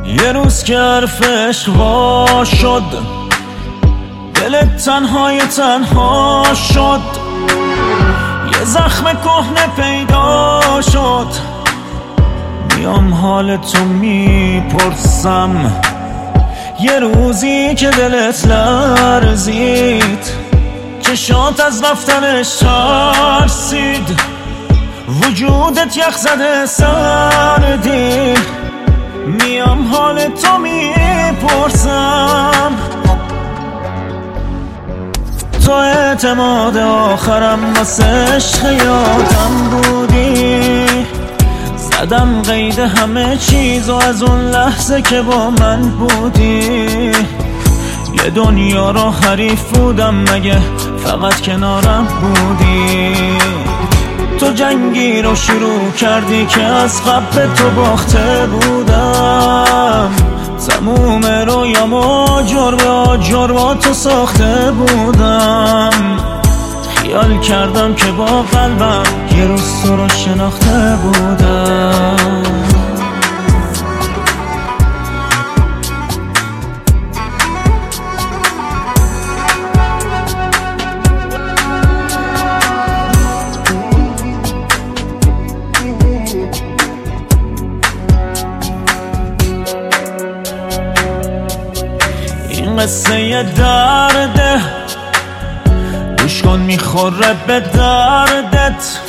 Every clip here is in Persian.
یه روز که حرف عشق وا شد، دلت تنها شد، یه زخم کهنه پیدا شد. میام حالتو میپرسم، یه روزی که دلت لرزید، چشات از رفتنش ترسید، وجودت یخ زده سردی. میام حالتو میپرسم، تو اعتماد آخرم واسه عشق یادم بودی. زدم قید همه چیز و از اون لحظه که با من بودی، یه دنیا رو حریف بودم مگه فقط کنارم بودی. تو جنگی رو شروع کردی که از قبل تو باخته بودم. تموم رویامو جربا تو ساخته بودم. خیال کردم که با قلبم یه روز تو رو شناخته بودم. این قصه یه درده، گوش کن میخوره به دردت.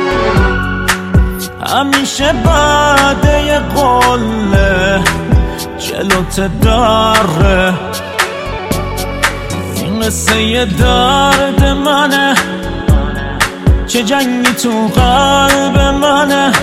همیشه بعد یه قله جلوت داره. این قصه یه درد منه، چه جنگی تو قلب منه.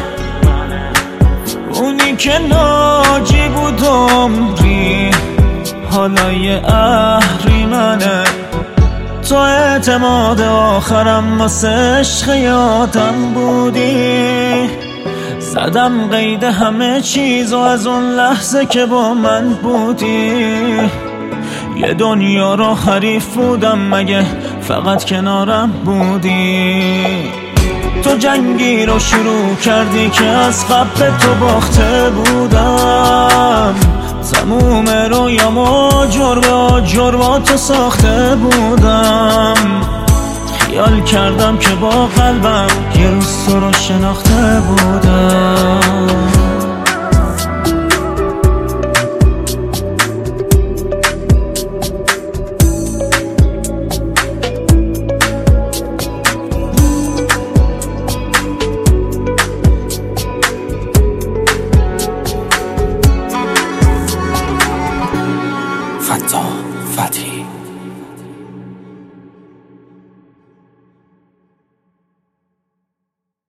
اونی که ناجی بود عمری، حالا یه اهریمنه. تو اعتماد آخرم واسه عشق یادم بودی. زدم قید همه چیز و از اون لحظه که با من بودی، یه دنیا رو حریف بودم مگه فقط کنارم بودی. تو جنگی رو شروع کردی که از قبل تو باخته بودم. تموم رویامو جربا تو ساخته بودم. خیال کردم که با قلبم یه روز تو رو شناخته بودم. فتا فتحی